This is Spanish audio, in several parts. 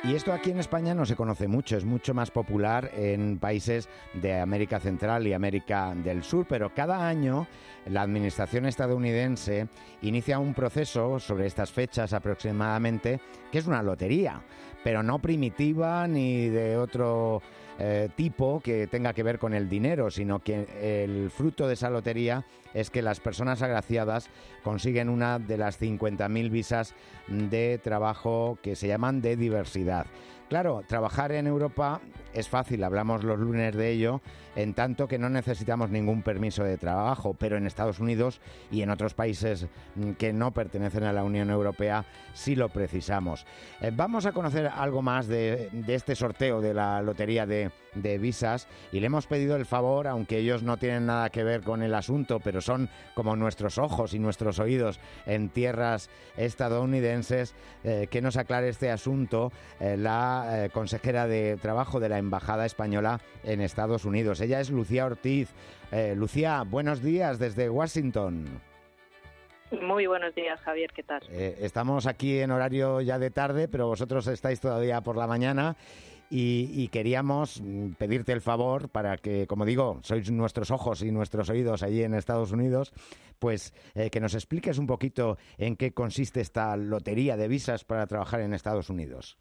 Y esto aquí en España no se conoce mucho, es mucho más popular en países de América Central y América del Sur, pero cada año la administración estadounidense inicia un proceso sobre estas fechas aproximadamente, que es una lotería, pero no primitiva ni de otro tipo que tenga que ver con el dinero, sino que el fruto de esa lotería es que las personas agraciadas consiguen una de las 50.000 visas de trabajo que se llaman de diversidad. Claro, trabajar en Europa es fácil, hablamos los lunes de ello, en tanto que no necesitamos ningún permiso de trabajo, pero en Estados Unidos y en otros países que no pertenecen a la Unión Europea sí lo precisamos. Vamos a conocer algo más de este sorteo de la lotería de visas y le hemos pedido el favor, aunque ellos no tienen nada que ver con el asunto, pero son como nuestros ojos y nuestros oídos en tierras estadounidenses, que nos aclare este asunto la consejera de Trabajo de la Embajada Española en Estados Unidos. Ella es Lucía Ortiz. Lucía, buenos días desde Washington. Muy buenos días, Javier, ¿qué tal? Estamos aquí en horario ya de tarde, pero vosotros estáis todavía por la mañana y queríamos pedirte el favor para que, como digo, sois nuestros ojos y nuestros oídos allí en Estados Unidos, pues que nos expliques un poquito en qué consiste esta lotería de visas para trabajar en Estados Unidos.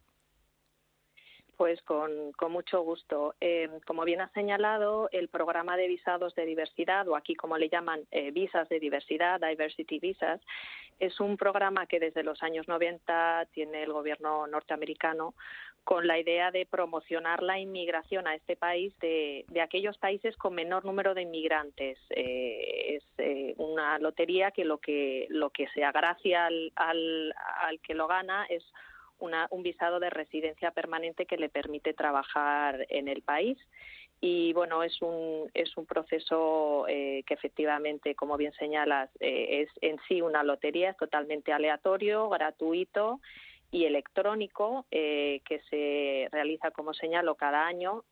Pues con mucho gusto. Como bien has señalado, el programa de visados de diversidad, o aquí como le llaman visas de diversidad, Diversity Visas, es un programa que desde los años 90 tiene el gobierno norteamericano con la idea de promocionar la inmigración a este país de aquellos países con menor número de inmigrantes. Es una lotería que lo que se agracia al que lo gana es un visado de residencia permanente que le permite trabajar en el país. Y bueno, es un proceso que efectivamente, como bien señalas, es en sí una lotería, es totalmente aleatorio, gratuito y electrónico, que se realiza, como señalo, cada año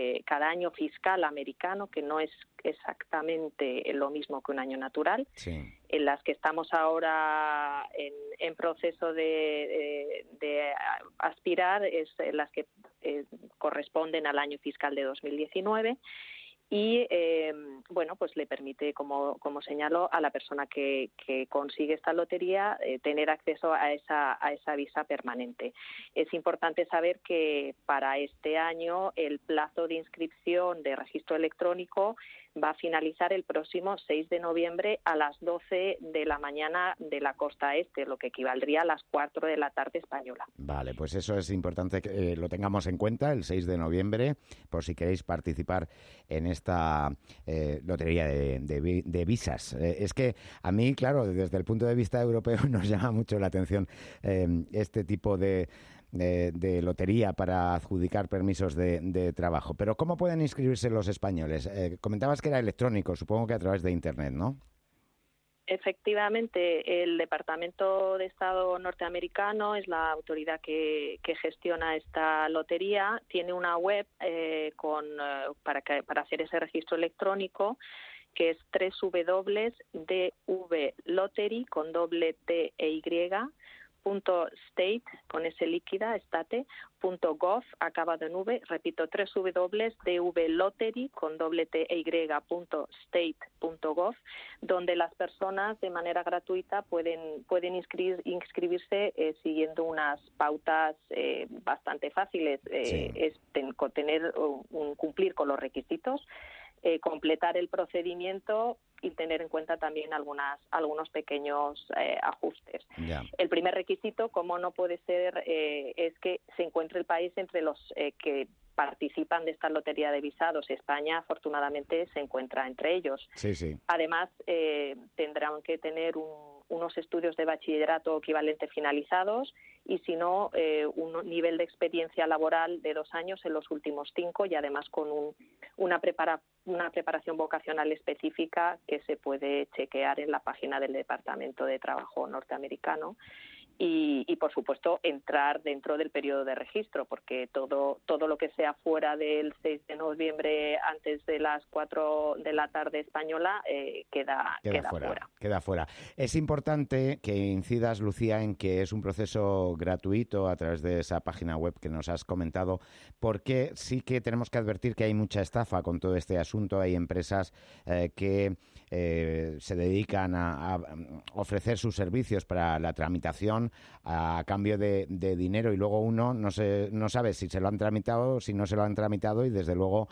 fiscal americano, que no es exactamente lo mismo que un año natural. Sí. En las que estamos ahora en proceso de aspirar es las que corresponden al año fiscal de 2019 y bueno, pues le permite, como señalo, a la persona que consigue esta lotería tener acceso a esa visa permanente. Es importante saber que para este año el plazo de inscripción de registro electrónico va a finalizar el próximo 6 de noviembre a las 12 de la mañana de la costa este, lo que equivaldría a las 4 de la tarde española. Vale, pues eso es importante que lo tengamos en cuenta el 6 de noviembre, por si queréis participar en esta lotería de visas. Es que a mí, claro, desde el punto de vista europeo nos llama mucho la atención este tipo de lotería para adjudicar permisos de trabajo. Pero ¿cómo pueden inscribirse los españoles? Comentabas que era electrónico, supongo que a través de Internet, ¿no? Efectivamente, el Departamento de Estado norteamericano es la autoridad que gestiona esta lotería. Tiene una web para hacer ese registro electrónico, que es www.dvlottery con doble T e Y .state con s líquida state.gov acabado en v, repito, www.dvlottery con doble T e Y .state.gov, donde las personas de manera gratuita pueden inscribirse siguiendo unas pautas bastante fáciles. Sí. Es cumplir con los requisitos, completar el procedimiento y tener en cuenta también algunos pequeños ajustes. Ya. El primer requisito, como no puede ser, es que se encuentre el país entre los que participan de esta lotería de visados. España, afortunadamente, se encuentra entre ellos. Sí, sí. Además, tendrán que tener unos estudios de bachillerato equivalente finalizados y, si no, un nivel de experiencia laboral de 2 años en los últimos 5 y, además, con una preparación vocacional específica que se puede chequear en la página del Departamento de Trabajo norteamericano. y por supuesto entrar dentro del periodo de registro, porque todo lo que sea fuera del 6 de noviembre antes de las 4 de la tarde española queda fuera. Queda fuera. Es importante que incidas, Lucía, en que es un proceso gratuito a través de esa página web que nos has comentado, porque sí que tenemos que advertir que hay mucha estafa con todo este asunto. Hay empresas que se dedican a ofrecer sus servicios para la tramitación a cambio de dinero, y luego uno no sabe si se lo han tramitado, si no se lo han tramitado, y desde luego,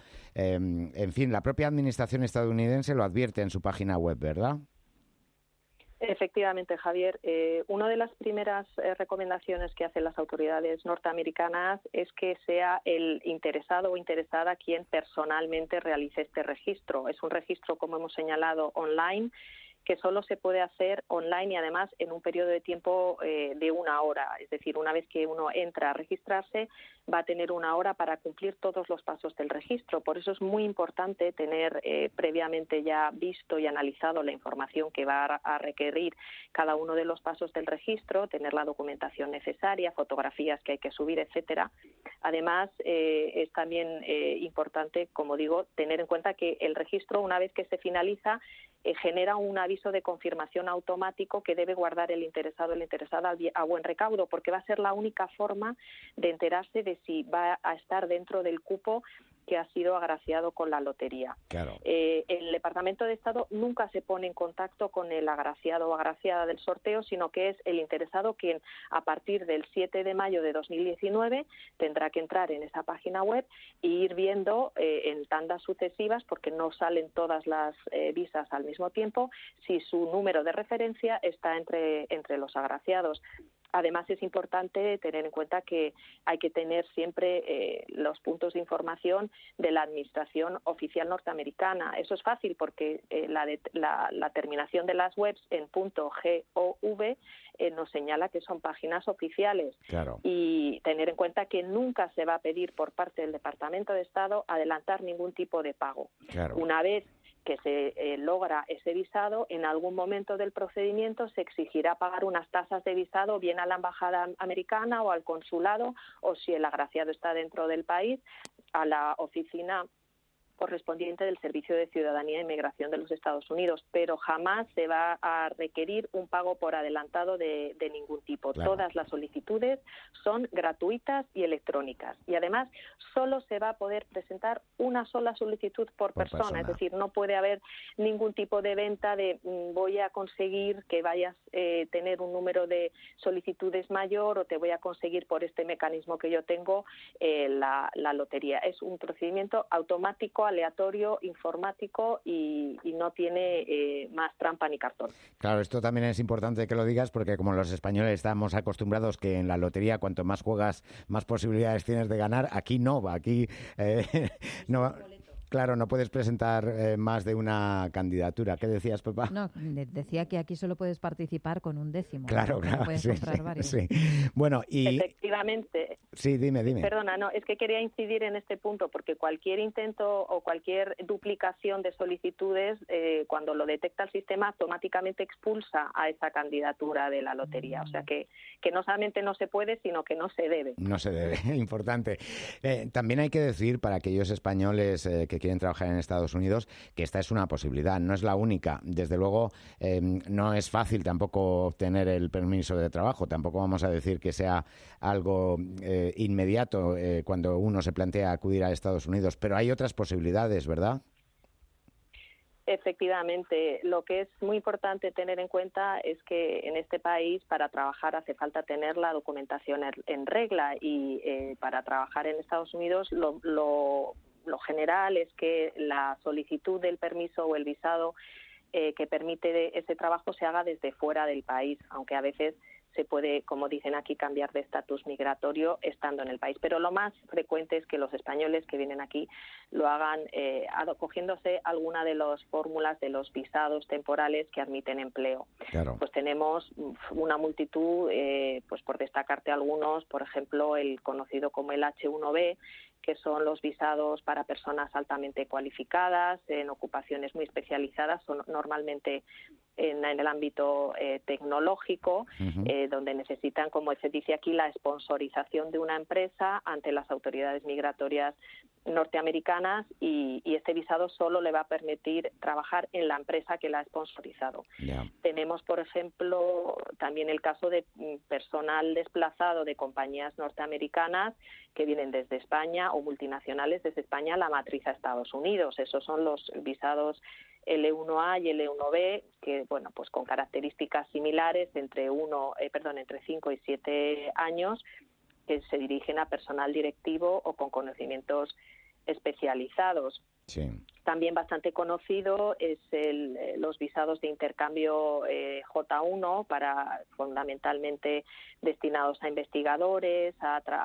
en fin, la propia administración estadounidense lo advierte en su página web, ¿verdad? Efectivamente, Javier. Una de las primeras recomendaciones que hacen las autoridades norteamericanas es que sea el interesado o interesada quien personalmente realice este registro. Es un registro, como hemos señalado, online, que solo se puede hacer online y además en un periodo de tiempo de 1 hora. Es decir, una vez que uno entra a registrarse, va a tener 1 hora para cumplir todos los pasos del registro. Por eso es muy importante tener previamente ya visto y analizado la información que va a requerir cada uno de los pasos del registro, tener la documentación necesaria, fotografías que hay que subir, etcétera. Además, es también importante, como digo, tener en cuenta que el registro, una vez que se finaliza, genera un aviso de confirmación automático que debe guardar el interesado o la interesada a buen recaudo, porque va a ser la única forma de enterarse de si va a estar dentro del cupo que ha sido agraciado con la lotería. Claro. El Departamento de Estado nunca se pone en contacto con el agraciado o agraciada del sorteo, sino que es el interesado quien, a partir del 7 de mayo de 2019, tendrá que entrar en esa página web e ir viendo en tandas sucesivas, porque no salen todas las visas al mismo tiempo, si su número de referencia está entre los agraciados. Además, es importante tener en cuenta que hay que tener siempre los puntos de información de la Administración Oficial Norteamericana. Eso es fácil porque la terminación de las webs en .gov nos señala que son páginas oficiales. Claro. Y tener en cuenta que nunca se va a pedir por parte del Departamento de Estado adelantar ningún tipo de pago. Claro. Una vez que se logra ese visado, en algún momento del procedimiento se exigirá pagar unas tasas de visado bien a la embajada americana o al consulado, o si el agraciado está dentro del país, a la oficina correspondiente del Servicio de Ciudadanía e Inmigración de los Estados Unidos, pero jamás se va a requerir un pago por adelantado de ningún tipo. Claro. Todas las solicitudes son gratuitas y electrónicas, y además solo se va a poder presentar una sola solicitud por persona. Es decir, no puede haber ningún tipo de venta de voy a conseguir que vayas a tener un número de solicitudes mayor, o te voy a conseguir por este mecanismo que yo tengo la lotería. Es un procedimiento automático, aleatorio, informático, y no tiene más trampa ni cartón. Claro, esto también es importante que lo digas, porque como los españoles estamos acostumbrados que en la lotería cuanto más juegas, más posibilidades tienes de ganar. Aquí no, aquí no. Claro, no puedes presentar más de una candidatura. ¿Qué decías, Pepa? No, decía que aquí solo puedes participar con un décimo. Claro, no claro. puedes comprar varios. Sí. Bueno, y... Efectivamente. Sí, dime. Perdona, no, es que quería incidir en este punto, porque cualquier intento o cualquier duplicación de solicitudes, cuando lo detecta el sistema, automáticamente expulsa a esa candidatura de la lotería. O sea que no solamente no se puede, sino que no se debe. No se debe, importante. También hay que decir, para aquellos españoles que quieren trabajar en Estados Unidos, que esta es una posibilidad, no es la única. Desde luego, no es fácil tampoco obtener el permiso de trabajo. Tampoco vamos a decir que sea algo inmediato cuando uno se plantea acudir a Estados Unidos, pero hay otras posibilidades, ¿verdad? Efectivamente, lo que es muy importante tener en cuenta es que en este país, para trabajar, hace falta tener la documentación en regla, y para trabajar en Estados Unidos lo general es que la solicitud del permiso o el visado que permite ese trabajo se haga desde fuera del país, aunque a veces se puede, como dicen aquí, cambiar de estatus migratorio estando en el país. Pero lo más frecuente es que los españoles que vienen aquí lo hagan acogiéndose a alguna de las fórmulas de los visados temporales que admiten empleo. Claro. Pues tenemos una multitud, pues por destacarte algunos, por ejemplo, el conocido como el H1B, que son los visados para personas altamente cualificadas, en ocupaciones muy especializadas, son normalmente en el ámbito tecnológico, donde necesitan, como se dice aquí, la sponsorización de una empresa ante las autoridades migratorias norteamericanas, y este visado solo le va a permitir trabajar en la empresa que la ha sponsorizado. Yeah. Tenemos, por ejemplo, también el caso de personal desplazado de compañías norteamericanas que vienen desde España, o multinacionales desde España a la matriz a Estados Unidos. Esos son los visados L1A y L1B, que, bueno, pues con características similares, entre 5 y 7 años, que se dirigen a personal directivo o con conocimientos especializados. Sí. También bastante conocido es los visados de intercambio J1, fundamentalmente destinados a investigadores,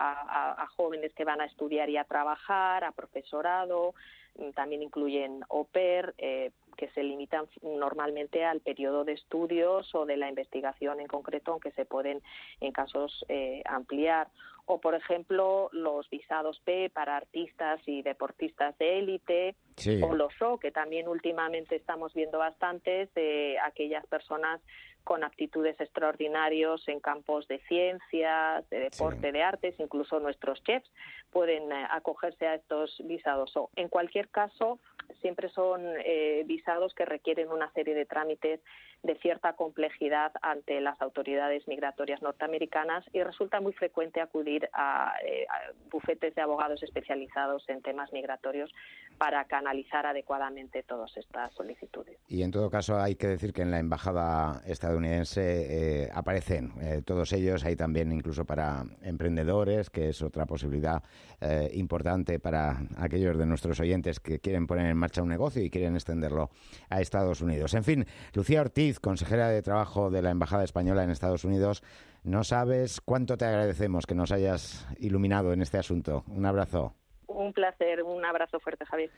a jóvenes que van a estudiar y a trabajar, a profesorado. También incluyen au pair, que se limitan normalmente al periodo de estudios o de la investigación en concreto, aunque se pueden en casos ampliar. O, por ejemplo, los visados P para artistas y deportistas de élite, sí. O los O, que también últimamente estamos viendo bastantes, de aquellas personas con aptitudes extraordinarias en campos de ciencias, de deporte, sí. de artes. Incluso nuestros chefs pueden acogerse a estos visados. O, en cualquier caso, siempre son visados que requieren una serie de trámites de cierta complejidad ante las autoridades migratorias norteamericanas, y resulta muy frecuente acudir a bufetes de abogados especializados en temas migratorios para canalizar adecuadamente todas estas solicitudes. Y en todo caso hay que decir que en la embajada estadounidense aparecen todos ellos. Hay también incluso para emprendedores, que es otra posibilidad importante para aquellos de nuestros oyentes que quieren poner en marcha un negocio y quieren extenderlo a Estados Unidos. En fin, Lucía Ortiz, consejera de Trabajo de la Embajada Española en Estados Unidos, no sabes cuánto te agradecemos que nos hayas iluminado en este asunto. Un abrazo. Un placer, un abrazo fuerte, Javier.